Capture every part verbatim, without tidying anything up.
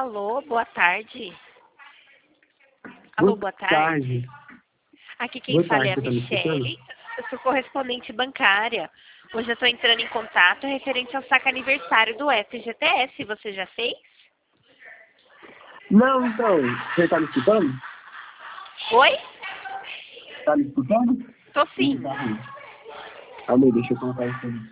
Alô, boa tarde. Alô, boa, Boa tarde. tarde. Aqui quem Boa fala é tarde, a você tá me escutando? Michele. Eu sou correspondente bancária. Hoje eu estou entrando em contato referente ao saque aniversário do F G T S. Você já fez? Não, então, você tá me escutando? Oi? Tá me escutando? Tô Ih, sim. tá ruim. Calma aí, deixa eu colocar isso aqui.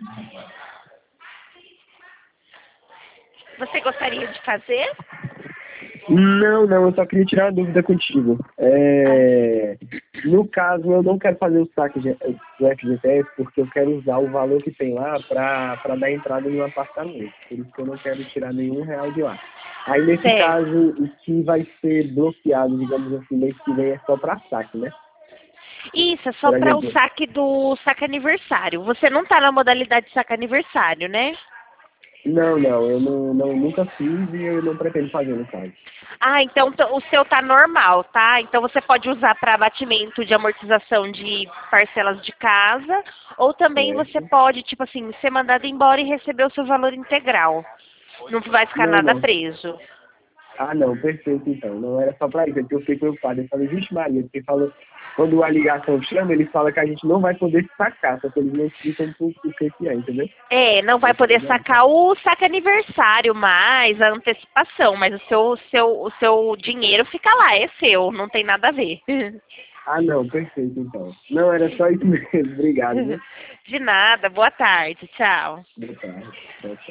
Você gostaria de fazer? Não, não, eu só queria tirar uma dúvida contigo. Ah, É... No caso, eu não quero fazer o saque de- do F G T S porque eu quero usar o valor que tem lá para dar entrada no apartamento. Por isso que eu não quero tirar nenhum real de lá. Aí, nesse certo. caso, o que vai ser bloqueado, digamos assim, mês que vem é só para saque, né? Isso, é só Por para o exemplo, saque do saque aniversário. Você não está na modalidade de saque aniversário, né? não, não, eu não, não, nunca fiz e eu não pretendo fazer, no caso. Ah, então t- o seu tá normal, tá? Então você pode usar para abatimento de amortização de parcelas de casa, ou também você Certo? pode, tipo assim, ser mandado embora e receber o seu valor integral. Não vai ficar Não, nada não. preso. Ah, não, perfeito, então. Não era só pra isso, é que eu fiquei preocupado. Eu falei, vixe Maria, porque falou, quando a ligação chama, ele fala que a gente não vai poder sacar, só que eles não explicam o o que que é, entendeu? É, não Aí vai eu falei, poder não, tá. sacar o saque aniversário mais, a antecipação, mas o seu, o seu, o seu dinheiro fica lá, é seu, não tem nada a ver. Ah, não, perfeito, então. Não, era só isso mesmo. Obrigado, viu? De nada, boa tarde, tchau. Boa tarde. Tchau, tchau.